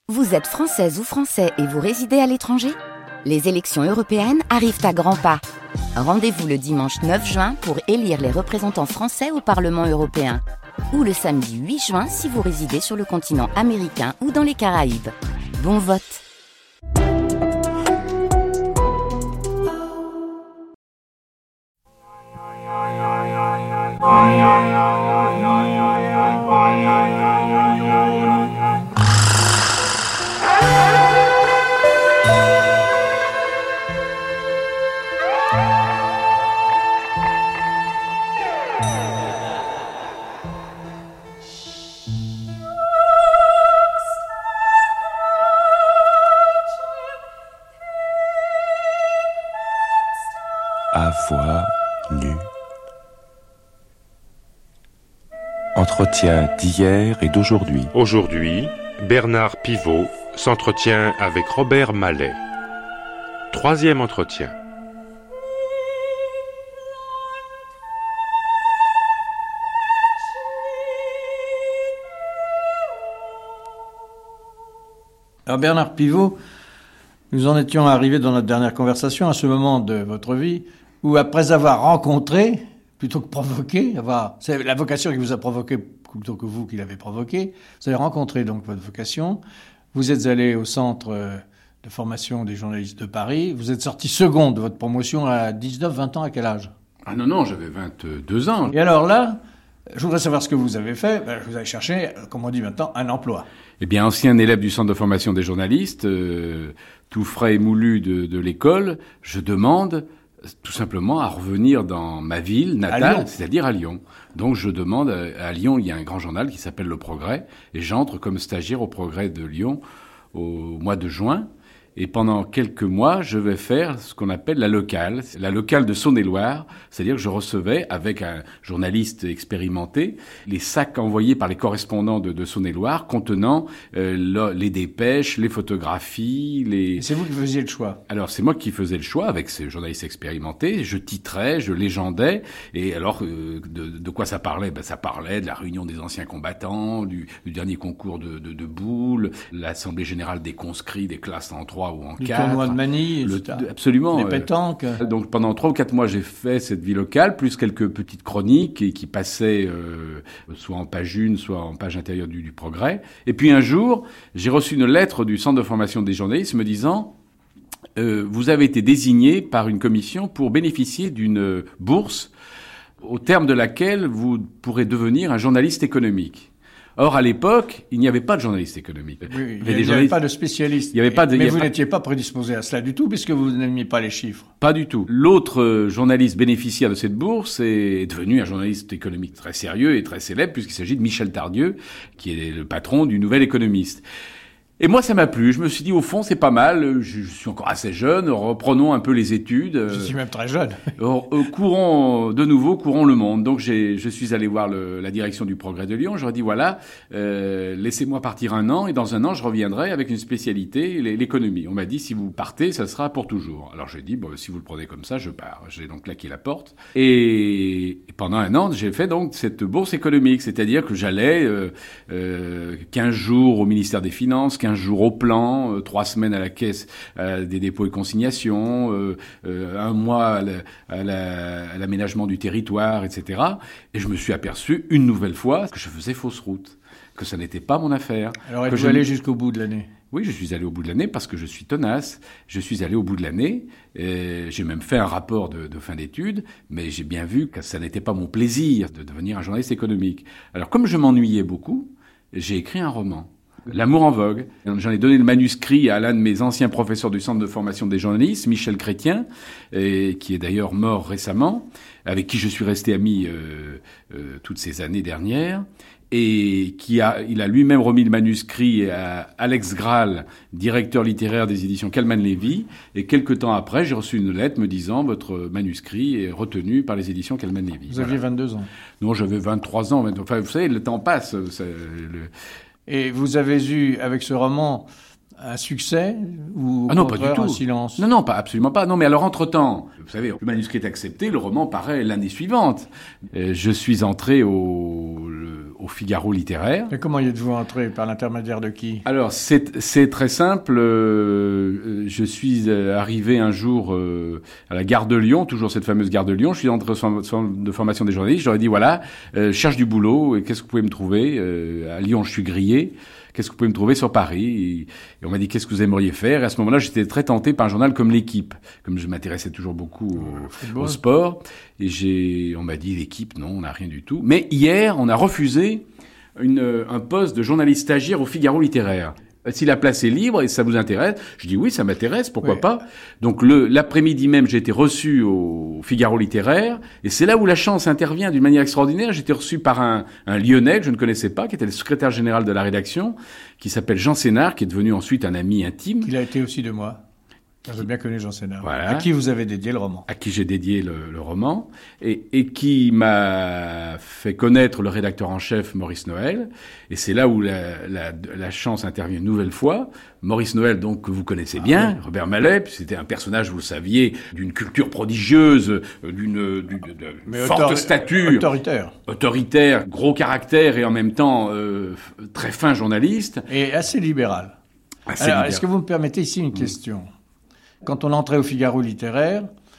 Vous êtes française ou français et vous résidez à l'étranger ? Les élections européennes arrivent à grands pas. Rendez-vous le dimanche 9 juin pour élire les représentants français au Parlement européen. Ou le samedi 8 juin si vous résidez sur le continent américain ou dans les Caraïbes. Bon vote! À voix nue. Entretien d'hier et d'aujourd'hui. Aujourd'hui, Bernard Pivot s'entretient avec Robert Mallet. Troisième entretien. Alors Bernard Pivot, nous en étions arrivés dans notre dernière conversation à ce moment de votre vie où, après avoir rencontré, plutôt que provoqué, c'est la vocation qui vous a provoqué plutôt que vous qui l'avez provoqué, vous avez rencontré donc votre vocation, vous êtes allé au centre de formation des journalistes de Paris, vous êtes sorti second de votre promotion à 19-20 ans, à quel âge ? Ah non, j'avais 22 ans. Et alors là, je voudrais savoir ce que vous avez fait. Vous avez cherché, comme on dit maintenant, un emploi. Eh bien, ancien élève du centre de formation des journalistes, tout frais et moulu de l'école, je demande tout simplement à revenir dans ma ville natale, c'est-à-dire à Lyon. Donc je demande, à Lyon, il y a un grand journal qui s'appelle Le Progrès, et j'entre comme stagiaire au Progrès de Lyon au mois de juin. Et pendant quelques mois, je vais faire ce qu'on appelle la locale de Saône-et-Loire. C'est-à-dire que je recevais, avec un journaliste expérimenté, les sacs envoyés par les correspondants de Saône-et-Loire contenant les dépêches, les photographies, Et c'est vous qui faisiez le choix. Alors, c'est moi qui faisais le choix avec ces journalistes expérimentés. Je titrais, je légendais. Et alors, de quoi ça parlait ? Ça parlait de la réunion des anciens combattants, du dernier concours de boules, l'Assemblée générale des conscrits des classes en 3 ou en 4. Le tournoi de Manille, absolument. Les pétanques. Donc pendant 3 ou 4 mois, j'ai fait cette vie locale, plus quelques petites chroniques qui passaient soit en page 1, soit en page intérieure du Progrès. Et puis un jour, j'ai reçu une lettre du centre de formation des journalistes me disant vous avez été désigné par une commission pour bénéficier d'une bourse au terme de laquelle vous pourrez devenir un journaliste économique. Or, à l'époque, il n'y avait pas de journaliste économique. Oui, il n'y avait pas de spécialiste. Mais vous n'étiez pas prédisposé à cela du tout, puisque vous n'aimiez pas les chiffres. Pas du tout. L'autre journaliste bénéficiaire de cette bourse est devenu un journaliste économique très sérieux et très célèbre, puisqu'il s'agit de Michel Tardieu, qui est le patron du Nouvel Économiste. Et moi, ça m'a plu. Je me suis dit, au fond, c'est pas mal. Je suis encore assez jeune. Reprenons un peu les études. Je suis même très jeune. Courons le monde. Donc, je suis allé voir la direction du Progrès de Lyon. Je leur ai dit, voilà, laissez-moi partir 1 an. Et dans 1 an, je reviendrai avec une spécialité, l'économie. On m'a dit, si vous partez, ça sera pour toujours. Alors, j'ai dit, si vous le prenez comme ça, je pars. J'ai donc claqué la porte. Et pendant 1 an, j'ai fait donc cette bourse économique. C'est-à-dire que j'allais 15 jours au ministère des Finances, 15 jours au plan, 3 semaines à la caisse des dépôts et consignations, 1 mois à l'aménagement du territoire, etc. Et je me suis aperçu une nouvelle fois que je faisais fausse route, que ça n'était pas mon affaire. Alors êtes-vous allé jusqu'au bout de l'année ? Oui, je suis allé au bout de l'année parce que je suis tenace. Je suis allé au bout de l'année. J'ai même fait un rapport de fin d'études, mais j'ai bien vu que ça n'était pas mon plaisir de devenir un journaliste économique. Alors comme je m'ennuyais beaucoup, j'ai écrit un roman. L'amour en vogue. J'en ai donné le manuscrit à l'un de mes anciens professeurs du centre de formation des journalistes, Michel Chrétien, qui est d'ailleurs mort récemment, avec qui je suis resté ami toutes ces années dernières, et il a lui-même remis le manuscrit à Alex Graal, directeur littéraire des éditions Calman Lévy, et quelque temps après, j'ai reçu une lettre me disant votre manuscrit est retenu par les éditions Calman Lévy. Vous aviez 22 ans. Non, j'avais 23 ans. Enfin, vous savez, le temps passe. Et vous avez eu, avec ce roman, un succès ou non, pas du tout. Un silence? Non, absolument pas. Non, mais alors entre-temps, vous savez, le manuscrit est accepté, le roman paraît l'année suivante. Je suis entré au au Figaro littéraire. Et comment y êtes-vous entré? Par l'intermédiaire de qui? Alors, c'est très simple. Je suis arrivé un jour à la gare de Lyon, toujours cette fameuse gare de Lyon. Je suis entré au centre de formation des journalistes. Je leur ai dit, voilà, je cherche du boulot. Et qu'est-ce que vous pouvez me trouver? À Lyon, je suis grillé. Qu'est-ce que vous pouvez me trouver sur Paris? Et on m'a dit, qu'est-ce que vous aimeriez faire? Et à ce moment-là, j'étais très tenté par un journal comme L'Équipe, comme je m'intéressais toujours beaucoup au sport. Et on m'a dit, L'Équipe, non, on n'a rien du tout. Mais hier, on a refusé un poste de journaliste stagiaire au Figaro littéraire. Si la place est libre et ça vous intéresse, je dis oui, ça m'intéresse, pourquoi pas. Donc l'après-midi même, j'ai été reçu au Figaro littéraire et c'est là où la chance intervient d'une manière extraordinaire. J'ai été reçu par un Lyonnais que je ne connaissais pas, qui était le secrétaire général de la rédaction, qui s'appelle Jean Sénard, qui est devenu ensuite un ami intime. Il a été aussi de moi. J'ai bien connu Jean Sénard. Voilà. À qui vous avez dédié le roman? À qui j'ai dédié le roman et qui m'a fait connaître le rédacteur en chef Maurice Noël. Et c'est là où la chance intervient une nouvelle fois. Maurice Noël, donc, que vous connaissez bien, Robert Mallet, c'était un personnage, vous le saviez, d'une culture prodigieuse, d'une forte stature. Autoritaire, gros caractère et en même temps très fin journaliste. Et assez libéral. Alors, est-ce que vous me permettez ici une question? Quand on entrait au Figaro littéraire,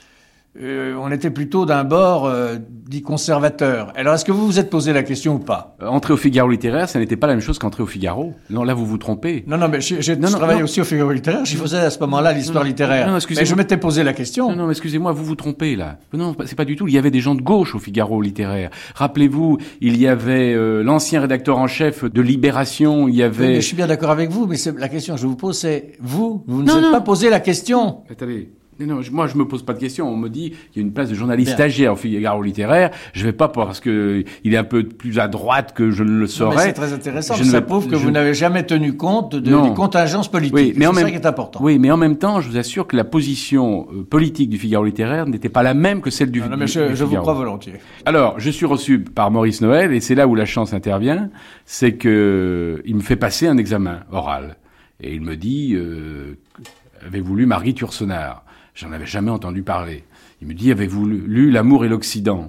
on était plutôt d'un bord dit conservateur. Alors, est-ce que vous vous êtes posé la question ou pas? Entrer au Figaro littéraire, ça n'était pas la même chose qu'entrer au Figaro. Non, là, vous vous trompez. Non, mais j'ai travaillé aussi au Figaro littéraire. Je faisais à ce moment-là l'histoire littéraire. Non, excusez-moi. Mais je m'étais posé la question. Non, mais excusez-moi, vous vous trompez, là. Non, c'est pas du tout. Il y avait des gens de gauche au Figaro littéraire. Rappelez-vous, il y avait l'ancien rédacteur en chef de Libération, il y avait... Oui, mais je suis bien d'accord avec vous, mais la question que je vous pose, c'est vous ne vous êtes pas posé la question. Attendez. Non, moi je me pose pas de questions. On me dit qu'il y a une place de journaliste stagiaire au Figaro littéraire. Je vais pas parce que il est un peu plus à droite que je ne le saurais. Mais c'est très intéressant. Ça prouve que vous n'avez jamais tenu compte des contingences politiques. Oui, mais c'est ça qui est important. Oui, mais en même temps, je vous assure que la position politique du Figaro littéraire n'était pas la même que celle du Figaro. Non, mais je vous crois volontiers. Alors, je suis reçu par Maurice Noël et c'est là où la chance intervient, c'est que il me fait passer un examen oral et il me dit avez-vous lu Marguerite Yourcenar? J'en avais jamais entendu parler. Il me dit, avez-vous lu L'amour et l'Occident?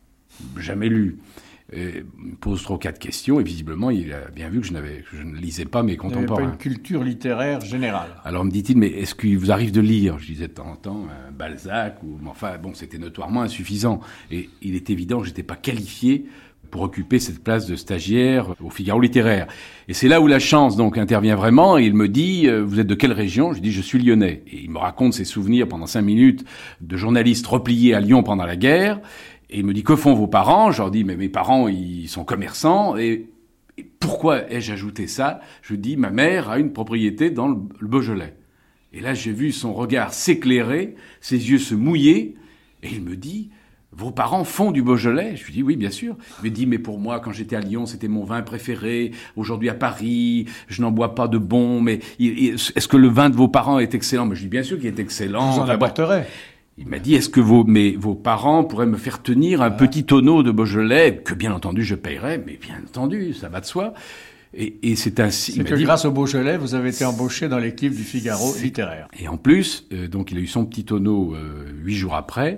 Jamais lu. Il me pose 3 ou 4 questions et visiblement, il a bien vu que je ne lisais pas mes contemporains. Vous n'avez pas une culture littéraire générale. Alors me dit-il, mais est-ce qu'il vous arrive de lire? Je disais de temps en temps Balzac, c'était notoirement insuffisant. Et il est évident que j'étais pas qualifié pour occuper cette place de stagiaire au Figaro littéraire. Et c'est là où la chance donc intervient vraiment. Et il me dit, vous êtes de quelle région? Je dis, je suis lyonnais. Et il me raconte ses souvenirs pendant 5 minutes de journaliste replié à Lyon pendant la guerre. Et il me dit, que font vos parents? Je leur dis, mais mes parents, ils sont commerçants. Et pourquoi ai-je ajouté ça? Je dis, ma mère a une propriété dans le Beaujolais. Et là, j'ai vu son regard s'éclairer, ses yeux se mouiller. Et il me dit, vos parents font du Beaujolais? Je lui dis oui, bien sûr. Il me dit mais pour moi, quand j'étais à Lyon, c'était mon vin préféré. Aujourd'hui à Paris, je n'en bois pas de bon. Mais est-ce que le vin de vos parents est excellent? Mais je dis bien sûr qu'il est excellent. Vous en apporterez. Il m'a dit est-ce que vos parents pourraient me faire tenir un petit tonneau de Beaujolais que bien entendu je payerais? Mais bien entendu, ça va de soi. Et c'est ainsi. C'est que grâce au Beaujolais, vous avez été embauché dans l'équipe du Figaro littéraire. Et en plus, donc il a eu son petit tonneau 8 jours après,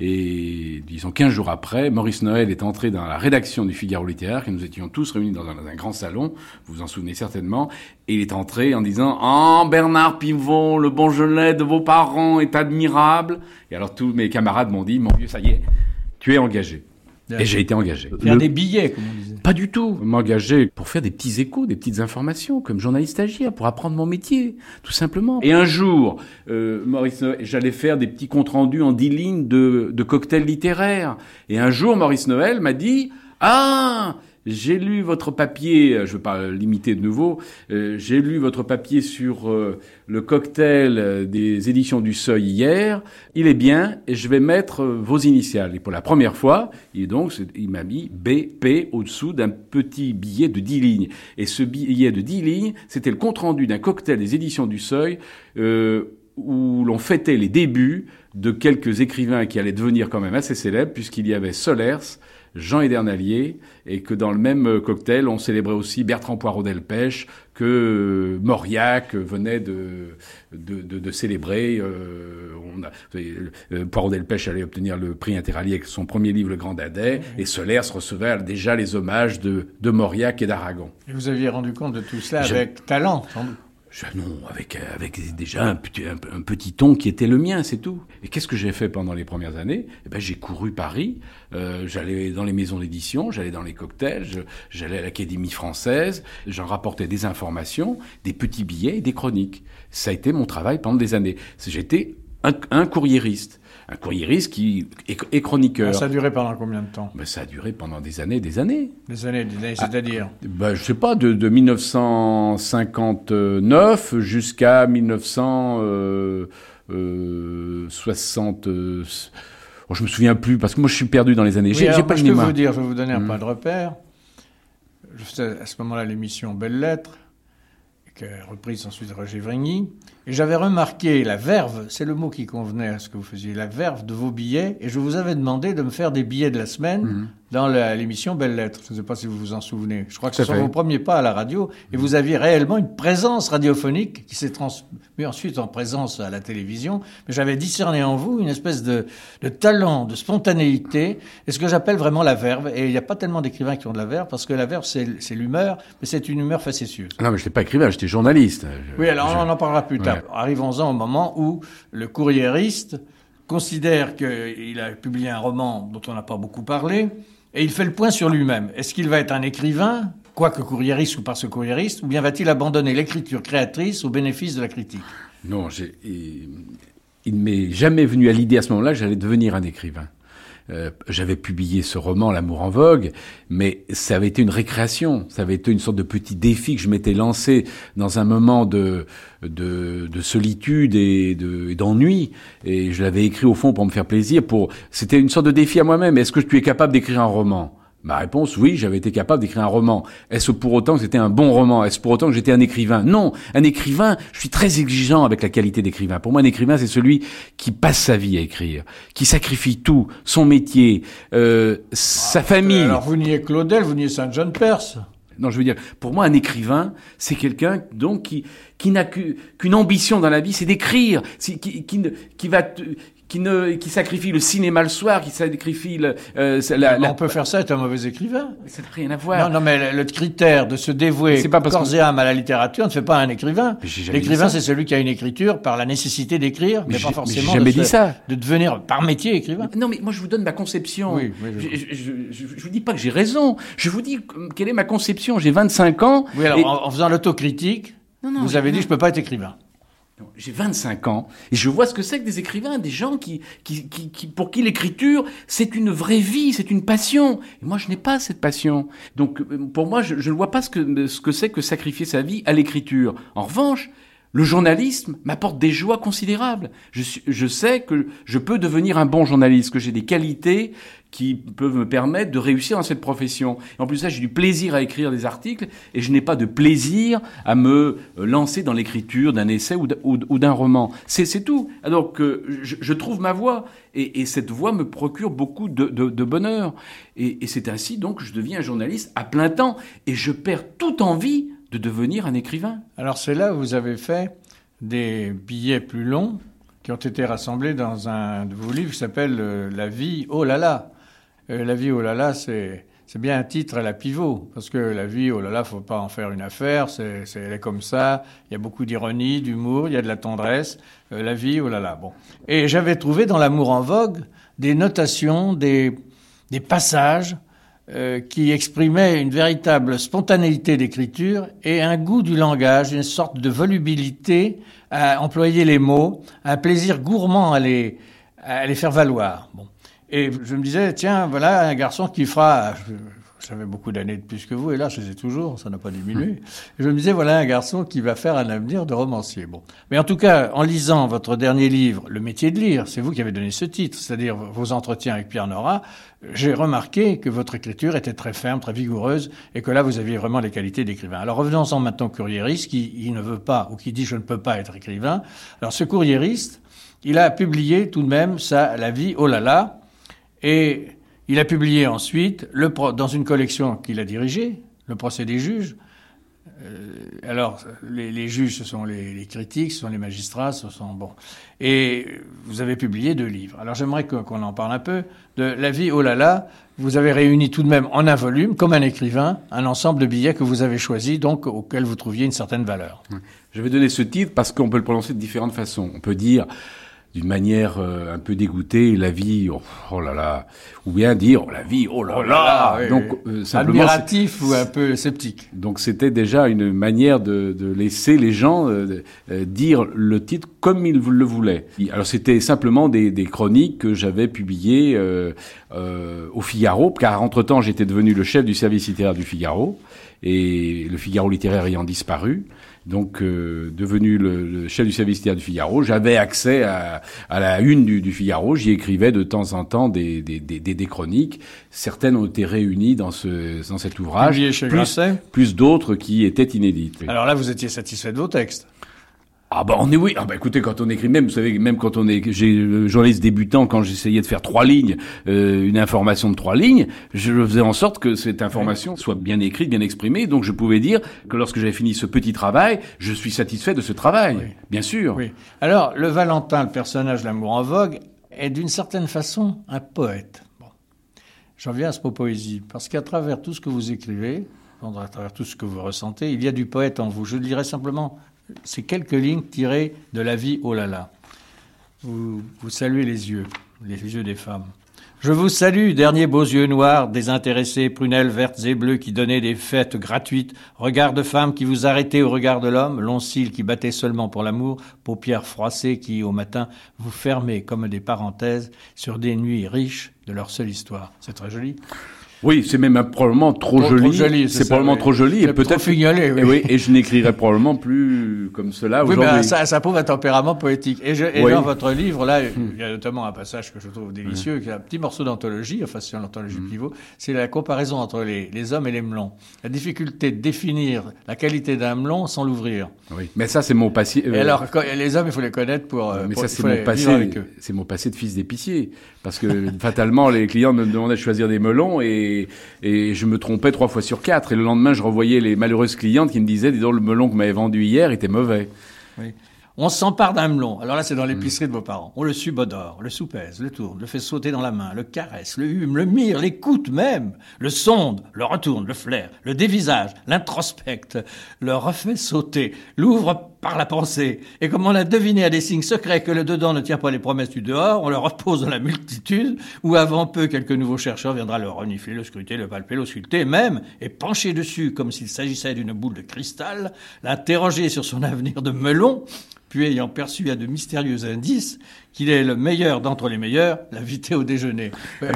et disons 15 jours après, Maurice Noël est entré dans la rédaction du Figaro littéraire, et nous étions tous réunis dans un grand salon, vous vous en souvenez certainement, et il est entré en disant « Ah, Bernard Pivot, le Beaujolais de vos parents est admirable !» Et alors tous mes camarades m'ont dit « Mon vieux, ça y est, tu es engagé !» Et j'ai été engagé. Faire des billets, comme on disait. Pas du tout. M'engager pour faire des petits échos, des petites informations, comme journaliste stagiaire, pour apprendre mon métier, tout simplement. Et un jour, Maurice Noël, j'allais faire des petits comptes rendus en 10 lignes de cocktails littéraires. Et un jour, Maurice Noël m'a dit « Ah, j'ai lu votre papier, je veux pas l'imiter de nouveau, j'ai lu votre papier sur le cocktail des éditions du Seuil hier, il est bien, et je vais mettre vos initiales. » Et pour la première fois, il m'a mis BP au-dessous d'un petit billet de 10 lignes. Et ce billet de 10 lignes, c'était le compte-rendu d'un cocktail des éditions du Seuil, où l'on fêtait les débuts de quelques écrivains qui allaient devenir quand même assez célèbres, puisqu'il y avait Solers, Jean Edernalier, et que dans le même cocktail, on célébrait aussi Bertrand Poirot Delpech, que Mauriac venait de célébrer. Poiron-Delpech allait obtenir le prix Interallié avec son premier livre, Le Grand Dadais, et Solers recevait déjà les hommages de Mauriac et d'Aragon. Et vous aviez rendu compte de tout cela avec talent, sans doute. Non, avec déjà un petit ton qui était le mien, c'est tout. Et qu'est-ce que j'ai fait pendant les premières années ? J'ai couru Paris, j'allais dans les maisons d'édition, j'allais dans les cocktails, j'allais à l'Académie française, j'en rapportais des informations, des petits billets et des chroniques. Ça a été mon travail pendant des années. J'étais un courriériste. Un courriériste qui est chroniqueur. Ça a duré pendant combien de temps ? Ça a duré pendant des années, des années. Des années, c'est-à-dire je sais pas, de 1959 jusqu'à 1960. Je me souviens plus, parce que moi je suis perdu dans les années. Oui, j'ai pas de mémoire. Je vais vous donner un point de repère. Je faisais à ce moment-là l'émission Belles Lettres, qui a reprise ensuite Roger Vrigny. Et j'avais remarqué la verve, c'est le mot qui convenait à ce que vous faisiez, la verve de vos billets. Et je vous avais demandé de me faire des billets de la semaine dans l'émission Belles Lettres. Je ne sais pas si vous vous en souvenez. Je crois que ce sont vos premiers pas à la radio. Et vous aviez réellement une présence radiophonique qui s'est transmise ensuite en présence à la télévision. Mais j'avais discerné en vous une espèce de talent, de spontanéité, et ce que j'appelle vraiment la verve. Et il n'y a pas tellement d'écrivains qui ont de la verve, parce que la verve, c'est l'humeur, mais c'est une humeur facétieuse. Non, mais je n'étais pas écrivain, j'étais journaliste. Oui, alors on en parlera plus tard. Arrivons-en au moment où le courriériste considère qu'il a publié un roman dont on n'a pas beaucoup parlé, et il fait le point sur lui-même. Est-ce qu'il va être un écrivain, quoique courriériste ou parce que courriériste, ou bien va-t-il abandonner l'écriture créatrice au bénéfice de la critique ? Non, il ne m'est jamais venu à l'idée à ce moment-là que j'allais devenir un écrivain. J'avais publié ce roman, L'amour en vogue, mais ça avait été une récréation, ça avait été une sorte de petit défi que je m'étais lancé dans un moment de solitude et d'ennui, et je l'avais écrit au fond pour me faire plaisir. C'était une sorte de défi à moi-même. Est-ce que tu es capable d'écrire un roman ? Ma réponse, oui, j'avais été capable d'écrire un roman. Est-ce pour autant que c'était un bon roman ? Est-ce pour autant que j'étais un écrivain ? Non, un écrivain, je suis très exigeant avec la qualité d'écrivain. Pour moi, un écrivain, c'est celui qui passe sa vie à écrire, qui sacrifie tout, son métier, sa famille. Alors vous niez Claudel, vous niez Saint-Jean-de-Perse. Non, je veux dire, pour moi, un écrivain, c'est quelqu'un donc qui n'a qu'une ambition dans la vie, c'est d'écrire, qui sacrifie le cinéma le soir, qui sacrifie on peut faire ça, être un mauvais écrivain. Ça n'a rien à voir. Non, mais le critère de se dévouer corps et âme à la littérature ne fait pas un écrivain. L'écrivain, c'est celui qui a une écriture par la nécessité d'écrire, mais pas forcément de devenir par métier écrivain. Non, mais moi, je vous donne ma conception. Oui, je vous dis pas que j'ai raison. Je vous dis quelle est ma conception. J'ai 25 ans. Oui, alors en faisant l'autocritique, vous avez dit je peux pas être écrivain. J'ai 25 ans et je vois ce que c'est que des écrivains, des gens pour qui l'écriture, c'est une vraie vie, c'est une passion. Et moi, je n'ai pas cette passion. Donc, pour moi, je ne vois pas ce que c'est que sacrifier sa vie à l'écriture. En revanche, le journalisme m'apporte des joies considérables. Je sais que je peux devenir un bon journaliste, que j'ai des qualités qui peuvent me permettre de réussir dans cette profession. Et en plus de ça, j'ai du plaisir à écrire des articles et je n'ai pas de plaisir à me lancer dans l'écriture d'un essai ou d'un roman. C'est tout. Alors que je trouve ma voie et cette voie me procure beaucoup de bonheur. Et c'est ainsi donc que je deviens un journaliste à plein temps et je perds toute envie de devenir un écrivain. Alors c'est là où vous avez fait des billets plus longs qui ont été rassemblés dans un de vos livres qui s'appelle La vie, oh là là. La vie, oh là là, c'est bien un titre à la Pivot, parce que la vie, oh là là, faut pas en faire une affaire, elle est comme ça, il y a beaucoup d'ironie, d'humour, il y a de la tendresse, la vie, oh là là, bon. Et j'avais trouvé dans L'amour en vogue des notations, des passages qui exprimaient une véritable spontanéité d'écriture et un goût du langage, une sorte de volubilité à employer les mots, un plaisir gourmand à les faire valoir. Bon. Et je me disais, tiens, voilà un garçon qui fera... J'avais beaucoup d'années de plus que vous, et là, je les ai toujours, ça n'a pas diminué. Et je me disais, voilà un garçon qui va faire un avenir de romancier. Bon. Mais en tout cas, en lisant votre dernier livre, Le métier de lire, c'est vous qui avez donné ce titre, c'est-à-dire vos entretiens avec Pierre Nora, j'ai remarqué que votre écriture était très ferme, très vigoureuse, et que là, vous aviez vraiment les qualités d'écrivain. Alors revenons-en maintenant au courriériste qui ne veut pas, ou qui dit, je ne peux pas être écrivain. Alors ce courriériste, il a publié tout de même La vie, oh là là, et il a publié ensuite, dans une collection qu'il a dirigée, Le procès des juges, Alors, les juges, ce sont les critiques, ce sont les magistrats, ce sont... Bon. Et vous avez publié 2 livres. Alors, j'aimerais qu'on en parle un peu. De La vie, oh là là, vous avez réuni tout de même en un volume, comme un écrivain, un ensemble de billets que vous avez choisis, donc auxquels vous trouviez une certaine valeur. Je vais donner ce titre parce qu'on peut le prononcer de différentes façons. On peut dire... d'une manière un peu dégoûtée, la vie, oh là là, ou bien dire la vie, oh là là. Oui, donc simplement admiratif ou un peu sceptique. Donc c'était déjà une manière de laisser les gens dire le titre comme ils le voulaient. Alors c'était simplement des chroniques que j'avais publiées au Figaro, car entre-temps j'étais devenu le chef du service littéraire du Figaro, et le Figaro littéraire ayant disparu. Donc, devenu le chef du service littéraire du Figaro, j'avais accès à la une du Figaro. J'y écrivais de temps en temps des chroniques. Certaines ont été réunies dans cet ouvrage. Publié chez Grasset. Plus d'autres qui étaient inédites. Alors là, vous étiez satisfait de vos textes? Ah bah oui. Ah bah écoutez, quand on écrit, même vous savez, même quand j'ai journaliste débutant, quand j'essayais de faire 3 lignes, une information de 3 lignes, je faisais en sorte que cette information soit bien écrite, bien exprimée. Donc je pouvais dire que lorsque j'avais fini ce petit travail, je suis satisfait de ce travail, oui. Bien sûr. Oui. Alors le Valentin, le personnage L'amour en vogue, est d'une certaine façon un poète. Bon, j'en viens à ce mot poésie parce qu'à travers tout ce que vous écrivez, à travers tout ce que vous ressentez, il y a du poète en vous. Je dirais simplement. C'est quelques lignes tirées de La vie, oh là là. Vous saluez les yeux des femmes. Je vous salue, derniers beaux yeux noirs, désintéressés, prunelles vertes et bleues qui donnaient des fêtes gratuites, regard de femme qui vous arrêtait au regard de l'homme, longs cils qui battaient seulement pour l'amour, paupières froissées qui, au matin, vous fermez comme des parenthèses sur des nuits riches de leur seule histoire. C'est très joli. Oui, c'est même probablement trop joli. C'est probablement trop joli et peut-être fignolé. Oui. Et je n'écrirai probablement plus comme cela aujourd'hui. Oui, ça prouve un tempérament poétique. Et dans votre livre, là, il y a notamment un passage que je trouve délicieux, qui est un petit morceau d'anthologie, enfin c'est l'anthologie Pivot, c'est la comparaison entre les hommes et les melons. La difficulté de définir la qualité d'un melon sans l'ouvrir. Oui, mais ça c'est mon passé. Et alors, les hommes, il faut les connaître pour. Mais pour, ça c'est mon passé. C'est mon passé de fils d'épicier, parce que fatalement les clients me demandaient de choisir des melons et je me trompais 3 fois sur 4. Et le lendemain, je revoyais les malheureuses clientes qui me disaient, dis donc, le melon que m'avait vendu hier était mauvais. Oui. On s'empare d'un melon. Alors là, c'est dans l'épicerie de vos parents. On le subodore, le soupèse, le tourne, le fait sauter dans la main, le caresse, le hume, le mire, l'écoute même, le sonde, le retourne, le flaire, le dévisage, l'introspecte, le refait sauter, l'ouvre par la pensée. Et comme on a deviné à des signes secrets que le dedans ne tient pas les promesses du dehors, on le repose dans la multitude, où avant peu, quelques nouveaux chercheurs viendra le renifler, le scruter, le palper, le sculpter, même, et pencher dessus comme s'il s'agissait d'une boule de cristal, l'interroger sur son avenir de melon, puis ayant perçu à de mystérieux indices qu'il est le meilleur d'entre les meilleurs, l'inviter au déjeuner.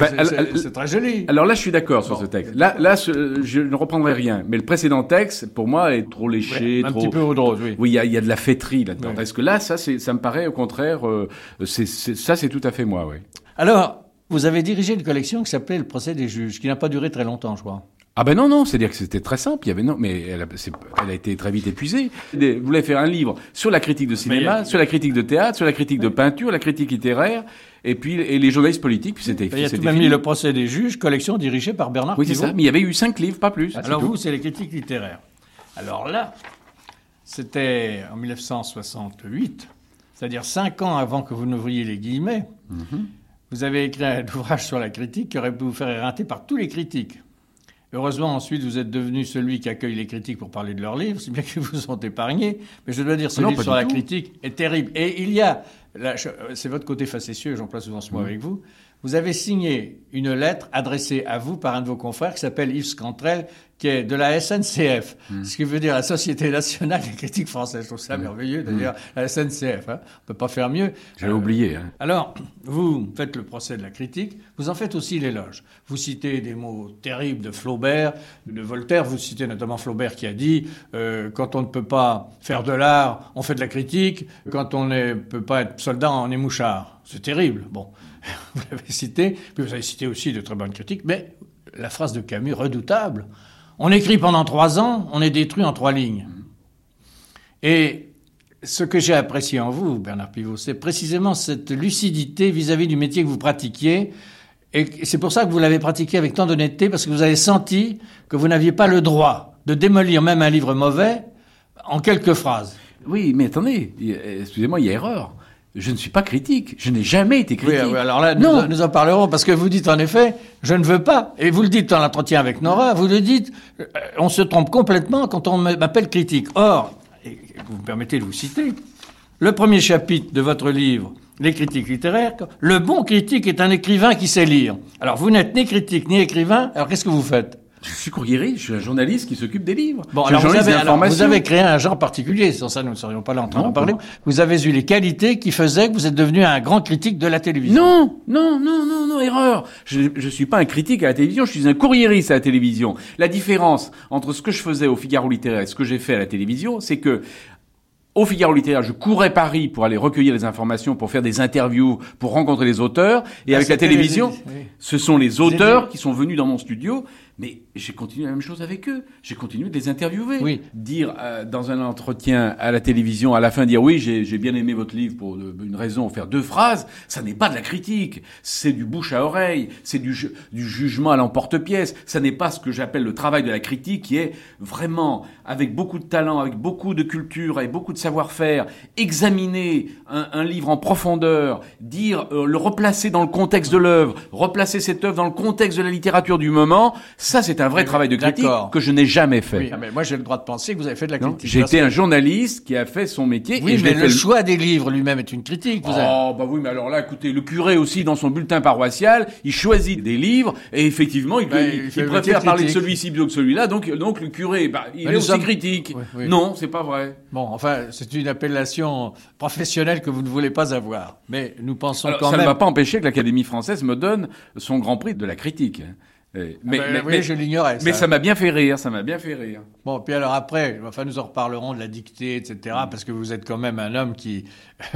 C'est très joli. Alors là, je suis d'accord sur ce texte. Là, je ne reprendrai rien. Mais le précédent texte, pour moi, est trop léché, un petit peu au drôle, oui. Oui, il y a de la fêterie là-dedans. Oui. Parce que là, ça me paraît, au contraire, c'est tout à fait moi, oui. Alors, vous avez dirigé une collection qui s'appelait Le procès des juges, qui n'a pas duré très longtemps, je crois. Ah ben non, c'est-à-dire que c'était très simple. Mais elle a été très vite épuisée. Vous voulez faire un livre sur la critique de cinéma, sur la critique de théâtre, sur la critique de peinture, la critique littéraire, et les journalistes politiques. Puis c'était. Il y a tout de même mis Le procès des juges, collection dirigée par Bernard Pivot. Oui, c'est ça. Mais il y avait eu 5 livres, pas plus. Alors vous, c'est les critiques littéraires. Alors là, c'était en 1968, c'est-à-dire 5 ans avant que vous n'ouvriez les guillemets. Vous avez écrit un ouvrage sur la critique qui aurait pu vous faire éreinter par tous les critiques. Heureusement, ensuite, vous êtes devenu celui qui accueille les critiques pour parler de leurs livres, c'est bien qu'ils vous sont épargnés. Mais je dois dire, ce livre sur la critique est terrible. Et il y a, là, c'est votre côté facétieux, j'emploie souvent ce mot avec vous, vous avez signé une lettre adressée à vous par un de vos confrères qui s'appelle Yves Scantrel, qui est de la SNCF, ce qui veut dire la Société Nationale des Critiques Françaises. Je trouve ça merveilleux, d'ailleurs, la SNCF. On peut pas faire mieux. J'avais oublié. Alors, vous faites le procès de la critique, vous en faites aussi l'éloge. Vous citez des mots terribles de Flaubert, de Voltaire. Vous citez notamment Flaubert qui a dit quand on ne peut pas faire de l'art, on fait de la critique. Quand on ne peut pas être soldat, on est mouchard. C'est terrible. Bon, vous l'avez cité. Puis vous avez cité aussi de très bonnes critiques. Mais la phrase de Camus, redoutable. On écrit pendant 3 ans, on est détruit en 3 lignes. Et ce que j'ai apprécié en vous, Bernard Pivot, c'est précisément cette lucidité vis-à-vis du métier que vous pratiquiez. Et c'est pour ça que vous l'avez pratiqué avec tant d'honnêteté, parce que vous avez senti que vous n'aviez pas le droit de démolir même un livre mauvais en quelques phrases. Oui, mais attendez, excusez-moi, il y a erreur. Je ne suis pas critique. Je n'ai jamais été critique. Oui, alors là, nous en parlerons, parce que vous dites en effet, je ne veux pas. Et vous le dites dans l'entretien avec Nora, vous le dites, on se trompe complètement quand on m'appelle critique. Or, et vous me permettez de vous citer, le premier chapitre de votre livre, Les critiques littéraires, le bon critique est un écrivain qui sait lire. Alors vous n'êtes ni critique ni écrivain, alors qu'est-ce que vous faites ? Je suis courriériste, je suis un journaliste qui s'occupe des livres. Bon, alors vous avez créé un genre particulier, sans ça nous ne serions pas là en train d'en parler. Vous avez eu les qualités qui faisaient que vous êtes devenu un grand critique de la télévision. Non, erreur. Je suis pas un critique à la télévision, je suis un courriériste à la télévision. La différence entre ce que je faisais au Figaro littéraire et ce que j'ai fait à la télévision, c'est que au Figaro littéraire, je courais Paris pour aller recueillir les informations, pour faire des interviews, pour rencontrer les auteurs. Et avec la télévision, ce sont les auteurs qui sont venus dans mon studio. Mais j'ai continué la même chose avec eux. J'ai continué de les interviewer. Oui. Dire dans un entretien à la télévision, à la fin, dire oui, j'ai bien aimé votre livre pour une raison, faire 2 phrases, ça n'est pas de la critique. C'est du bouche à oreille. C'est du jugement à l'emporte-pièce. Ça n'est pas ce que j'appelle le travail de la critique, qui est vraiment, avec beaucoup de talent, avec beaucoup de culture, avec beaucoup de savoir-faire, examiner un livre en profondeur, dire, le replacer dans le contexte de l'œuvre, replacer cette œuvre dans le contexte de la littérature du moment. Ça, c'est un vrai travail de critique que je n'ai jamais fait. Oui, mais moi, j'ai le droit de penser que vous avez fait de la critique. J'ai été un journaliste qui a fait son métier. Oui, mais le choix des livres lui-même est une critique. Bah oui, mais alors là, écoutez, le curé aussi, dans son bulletin paroissial, il choisit des livres et effectivement, il préfère parler de celui-ci plutôt que celui-là. Donc le curé, il est aussi critique. Oui. Non, c'est pas vrai. Bon, enfin, c'est une appellation professionnelle que vous ne voulez pas avoir. Mais nous pensons quand même... Ça ne va pas empêcher que l'Académie française me donne son grand prix de la critique. Mais je l'ignorais. Mais ça m'a bien fait rire, Bon, puis alors après, nous en reparlerons de la dictée, etc., parce que vous êtes quand même un homme qui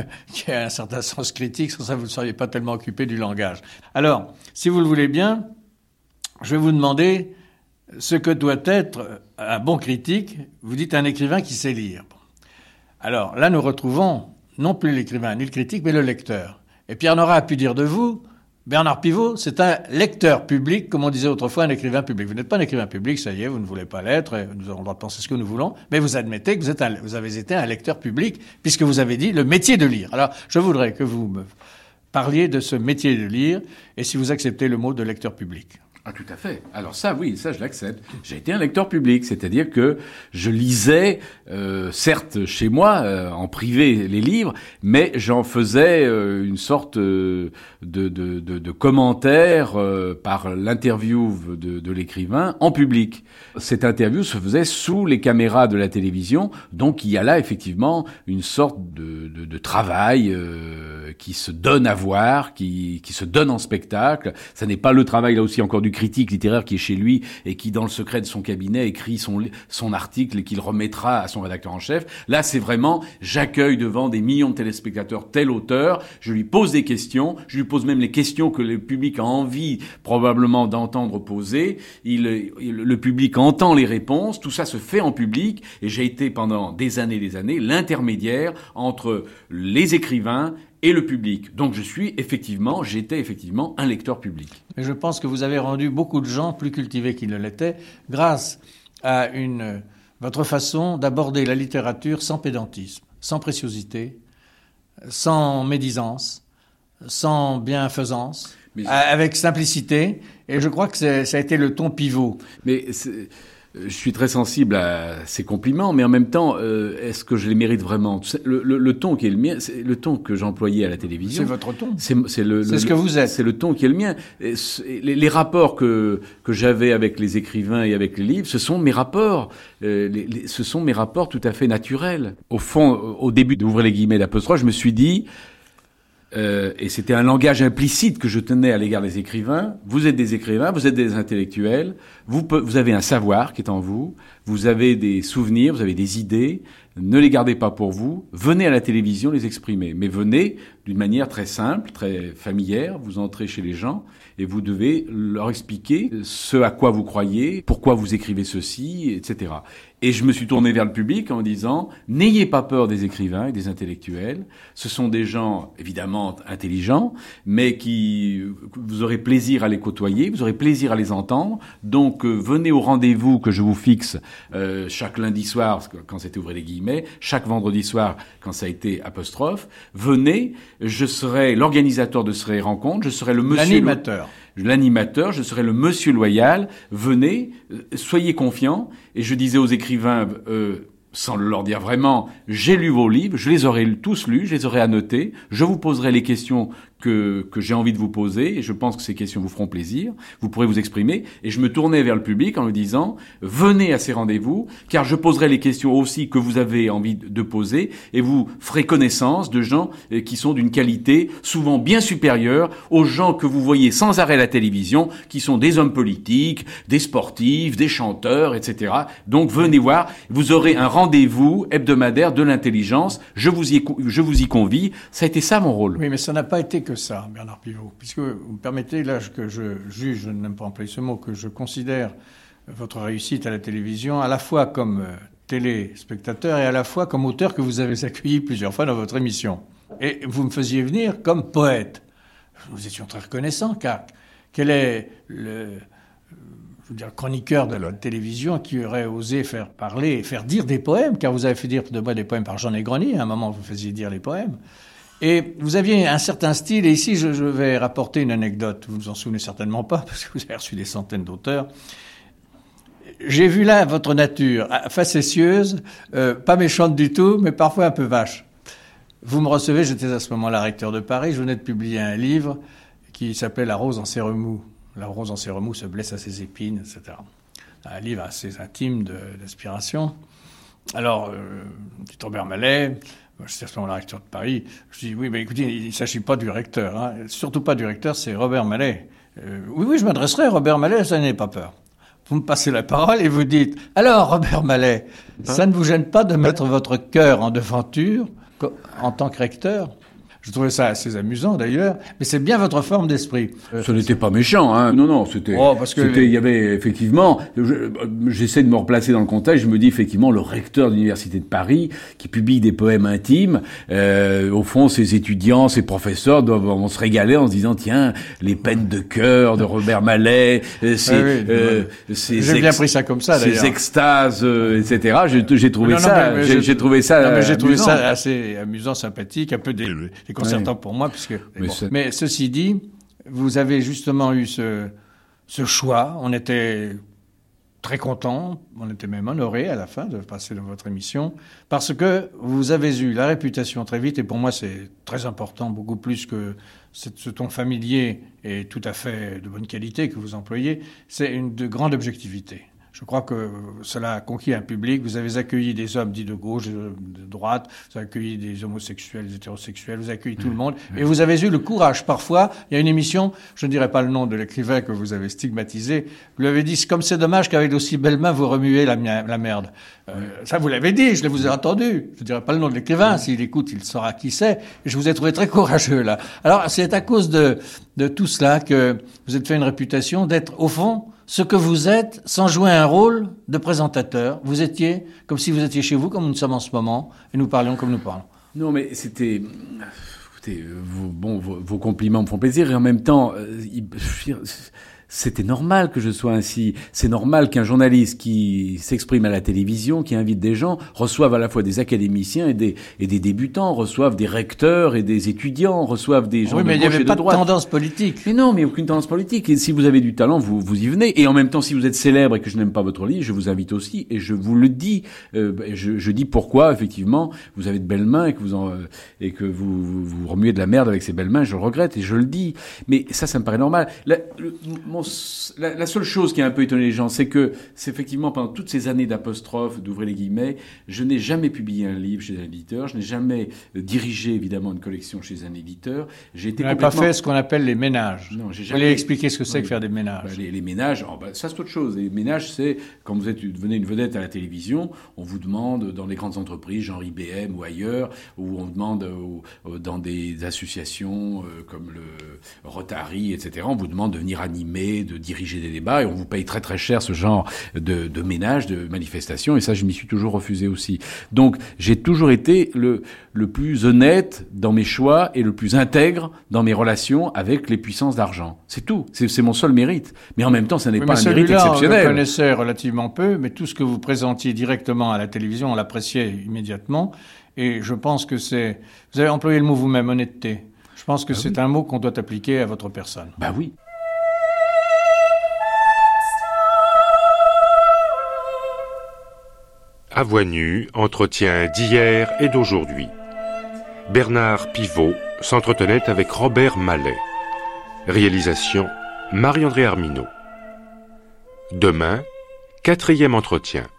a un certain sens critique, sans ça vous ne seriez pas tellement occupé du langage. Alors, si vous le voulez bien, je vais vous demander ce que doit être un bon critique. Vous dites un écrivain qui sait lire. Bon. Alors, là, nous retrouvons non plus l'écrivain ni le critique, mais le lecteur. Et Pierre Nora a pu dire de vous, Bernard Pivot, c'est un lecteur public, comme on disait autrefois, un écrivain public. Vous n'êtes pas un écrivain public, ça y est, vous ne voulez pas l'être, et nous avons le droit de penser ce que nous voulons, mais vous admettez que vous avez été un lecteur public, puisque vous avez dit le métier de lire. Alors, je voudrais que vous me parliez de ce métier de lire, et si vous acceptez le mot de lecteur public. Ah, tout à fait. Alors ça, oui, ça je l'accepte. J'ai été un lecteur public, c'est-à-dire que je lisais, certes chez moi, en privé, les livres, mais j'en faisais une sorte de commentaire par l'interview de l'écrivain en public. Cette interview se faisait sous les caméras de la télévision, donc il y a là effectivement une sorte de travail qui se donne à voir, qui se donne en spectacle. Ça n'est pas le travail là aussi encore du critique littéraire qui est chez lui et qui, dans le secret de son cabinet, écrit son article et qu'il remettra à son rédacteur en chef. Là, c'est vraiment, j'accueille devant des millions de téléspectateurs tel auteur, je lui pose des questions, je lui pose même les questions que le public a envie probablement d'entendre poser. Le public entend les réponses, tout ça se fait en public et j'ai été pendant des années l'intermédiaire entre les écrivains et le public. Donc j'étais effectivement un lecteur public. Et je pense que vous avez rendu beaucoup de gens plus cultivés qu'ils ne l'étaient grâce à votre façon d'aborder la littérature sans pédantisme, sans préciosité, sans médisance, sans bienfaisance, avec simplicité. Et je crois que ça a été le ton pivot. Mais je suis très sensible à ces compliments, mais en même temps, est-ce que je les mérite vraiment ? Le ton qui est le mien, c'est le ton que j'employais à la télévision. C'est votre ton. C'est ce que vous êtes. C'est le ton qui est le mien. Les rapports que j'avais avec les écrivains et avec les livres, ce sont mes rapports. Ce sont mes rapports tout à fait naturels. Au fond, au début d'ouvrir les guillemets d'apostrophe, je me suis dit, et c'était un langage implicite que je tenais à l'égard des écrivains. Vous êtes des écrivains, vous êtes des intellectuels, vous avez un savoir qui est en vous, vous avez des souvenirs, vous avez des idées, ne les gardez pas pour vous, venez à la télévision les exprimer, mais venez d'une manière très simple, très familière. Vous entrez chez les gens et vous devez leur expliquer ce à quoi vous croyez, pourquoi vous écrivez ceci, etc. Et je me suis tourné vers le public en disant, n'ayez pas peur des écrivains et des intellectuels. Ce sont des gens, évidemment, intelligents, mais vous aurez plaisir à les côtoyer, vous aurez plaisir à les entendre. Donc, venez au rendez-vous que je vous fixe chaque lundi soir, quand c'était ouvré les guillemets, chaque vendredi soir, quand ça a été apostrophe. Venez, je serai l'organisateur de ces rencontres, je serai le monsieur... L'animateur, je serai le monsieur loyal, venez, soyez confiants. Et je disais aux écrivains, sans le leur dire vraiment, j'ai lu vos livres, je les aurai tous lus, je les aurai annotés, je vous poserai les questions que j'ai envie de vous poser, et je pense que ces questions vous feront plaisir, vous pourrez vous exprimer, et je me tournais vers le public en lui disant, venez à ces rendez-vous, car je poserai les questions aussi que vous avez envie de poser, et vous ferez connaissance de gens qui sont d'une qualité souvent bien supérieure aux gens que vous voyez sans arrêt à la télévision, qui sont des hommes politiques, des sportifs, des chanteurs, etc. Donc venez voir, vous aurez un rendez-vous hebdomadaire de l'intelligence, je vous y convie, ça a été ça mon rôle. Oui, mais ça n'a pas été que ça, Bernard Pivot, puisque vous me permettez, là, que je juge, je n'aime pas employer ce mot, que je considère votre réussite à la télévision à la fois comme téléspectateur et à la fois comme auteur que vous avez accueilli plusieurs fois dans votre émission. Et vous me faisiez venir comme poète. Nous étions très reconnaissants, car quel est le chroniqueur de la télévision qui aurait osé faire parler et faire dire des poèmes, car vous avez fait dire de moi des poèmes par Jean Negroni, à un moment vous faisiez dire les poèmes. Et vous aviez un certain style, et ici je vais rapporter une anecdote, vous ne vous en souvenez certainement pas, parce que vous avez reçu des centaines d'auteurs. J'ai vu là votre nature, facétieuse, pas méchante du tout, mais parfois un peu vache. Vous me recevez, j'étais à ce moment-là recteur de Paris, je venais de publier un livre qui s'appelait « La rose en ses remous ». La rose en ses remous se blesse à ses épines, etc. Un livre assez intime d'inspiration. Alors, dit Robert Mallet... J'étais à ce moment-là recteur de Paris. Je dis, oui, mais écoutez, il ne s'agit pas du recteur. Hein. Surtout pas du recteur, c'est Robert Mallet. Oui, je m'adresserai à Robert Mallet, ça n'ayez pas peur. Vous me passez la parole et vous dites, alors, Robert Mallet, ça ne vous gêne pas de mettre votre cœur en devanture en tant que recteur ? Je trouvais ça assez amusant d'ailleurs, mais c'est bien votre forme d'esprit. Ce n'était pas méchant, hein. Non, c'était, il y avait effectivement, j'essaie de me replacer dans le contexte, je me dis effectivement le recteur de l'université de Paris, qui publie des poèmes intimes, au fond, ses étudiants, ses professeurs vont se régaler en se disant, tiens, les peines de cœur de Robert Mallet, j'ai bien pris ça comme ça d'ailleurs. Ses extases, etc. J'ai trouvé ça assez amusant, sympathique, un peu déconcertant pour moi, mais ceci dit, vous avez justement eu ce choix. On était très contents, on était même honorés à la fin de passer dans votre émission, parce que vous avez eu la réputation très vite, et pour moi c'est très important, beaucoup plus que ce ton familier et tout à fait de bonne qualité que vous employez, c'est une de grande objectivité. Je crois que cela a conquis un public. Vous avez accueilli des hommes dits de gauche, de droite, vous avez accueilli des homosexuels, des hétérosexuels, vous avez accueilli tout le monde. Et vous avez eu le courage, parfois, il y a une émission, je ne dirai pas le nom de l'écrivain que vous avez stigmatisé, vous lui avez dit, comme c'est dommage qu'avec d'aussi belles mains, vous remuez la merde. Ça, vous l'avez dit, je vous ai entendu. Je ne dirai pas le nom de l'écrivain, s'il écoute, il saura qui c'est. Et je vous ai trouvé très courageux, là. Alors, c'est à cause de tout cela que vous êtes fait une réputation d'être, au fond, ce que vous êtes, sans jouer un rôle de présentateur. Vous étiez comme si vous étiez chez vous, comme nous sommes en ce moment, et nous parlions comme nous parlons. Non, mais c'était... Écoutez, vos compliments me font plaisir, et en même temps... C'était normal que je sois ainsi. C'est normal qu'un journaliste qui s'exprime à la télévision, qui invite des gens, reçoive à la fois des académiciens et des débutants, reçoive des recteurs et des étudiants, reçoive des gens de gauche et de droite. Oui, mais il n'y avait pas de tendance politique. Mais non, mais aucune tendance politique. Et si vous avez du talent, vous y venez. Et en même temps, si vous êtes célèbre et que je n'aime pas votre livre, je vous invite aussi. Et je vous le dis. Je dis pourquoi, effectivement, vous avez de belles mains et que vous remuez de la merde avec ces belles mains. Je le regrette et je le dis. Mais ça me paraît normal. la seule chose qui a un peu étonné les gens, c'est effectivement, pendant toutes ces années d'apostrophe, d'ouvrez les guillemets, je n'ai jamais publié un livre chez un éditeur, je n'ai jamais dirigé, évidemment, une collection chez un éditeur. Vous n'avez pas fait ce qu'on appelle les ménages. Non, j'ai jamais... jamais... Vous allez expliquer ce que c'est que faire des ménages. Les ménages, ça c'est autre chose. Les ménages, c'est quand vous devenez une vedette à la télévision, on vous demande dans les grandes entreprises, genre IBM ou ailleurs, où on demande dans des associations comme le Rotary, etc., on vous demande de venir animer, de diriger des débats, et on vous paye très très cher ce genre de ménage, de manifestation, et ça je m'y suis toujours refusé aussi. Donc j'ai toujours été le plus honnête dans mes choix et le plus intègre dans mes relations avec les puissances d'argent. C'est tout. C'est mon seul mérite. Mais en même temps, ça n'est pas un mérite exceptionnel. On le connaissait relativement peu, mais tout ce que vous présentiez directement à la télévision, on l'appréciait immédiatement. Et je pense que vous avez employé le mot vous-même, honnêteté. Je pense que c'est un mot qu'on doit appliquer à votre personne. Bah oui. À voix nue, entretien d'hier et d'aujourd'hui. Bernard Pivot s'entretenait avec Robert Mallet. Réalisation, Marie-André Arminaud. Demain, 4e entretien.